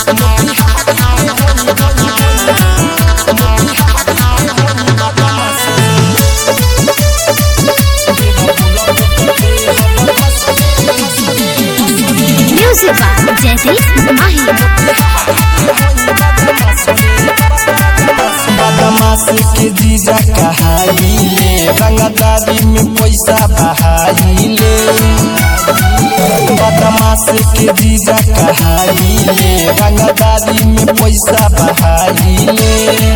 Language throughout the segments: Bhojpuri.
बदमाश के जीजा कहाइले रंगदारी में पैसा बहाइले। बदमाश के जीजा कहाइले रंगदारी में पैसा बहाइले।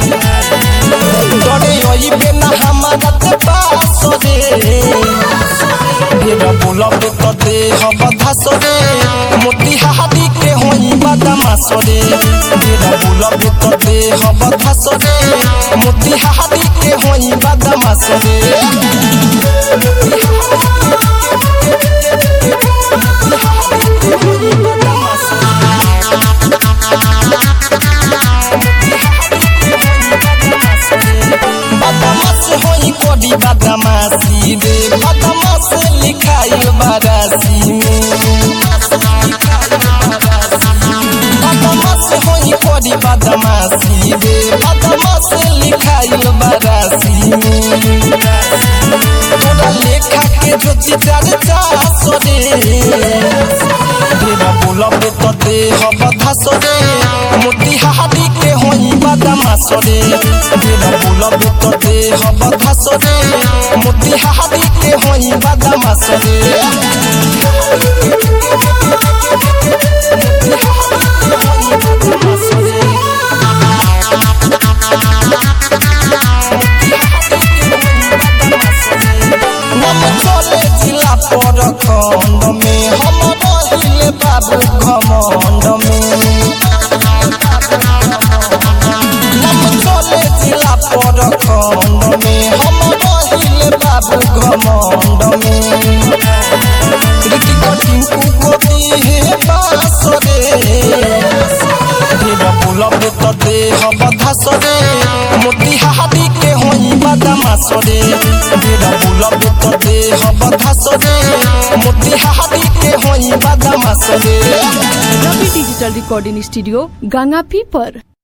डरे ओइबे ना हमारा ते पास रे ढेर बोलबे त दे हम धस रे मोतिहारी के होई बदमाश रे ढेर बोलबे त दे हम धस रे मोतिहारी के होई बदमाश रे। बदमाश होई कोडी बदमाशी रे बदमाश लिखाई बरासी में। बदमाश होई कोडी बदमाशी रे बदमाश लिखाई बरासी में। तोरा लेखा के जो चर्चा सोरे ढेर बोलबे त दे हम धस रे मोतिहारी के होई बदमाश रे ढेर बोलबे त दे हम धस रे मोतिहारी के होई बदमाश रे। जिला पर खंड में हम रहिले बाबू घमंड में। चले जिला पर खंड में हम रहिले बाबू घमंड में। टिंकू गोदी हे बास रे ढेर बोलबे त दे हम धस रे मोतिहारी के होई बदमाश रे ढेर बोलबे त दे हम धस रे मोतिहारी के होई बदमाश रे। रवि डिजिटल रिकॉर्डिंग स्टूडियो गंगापी पर।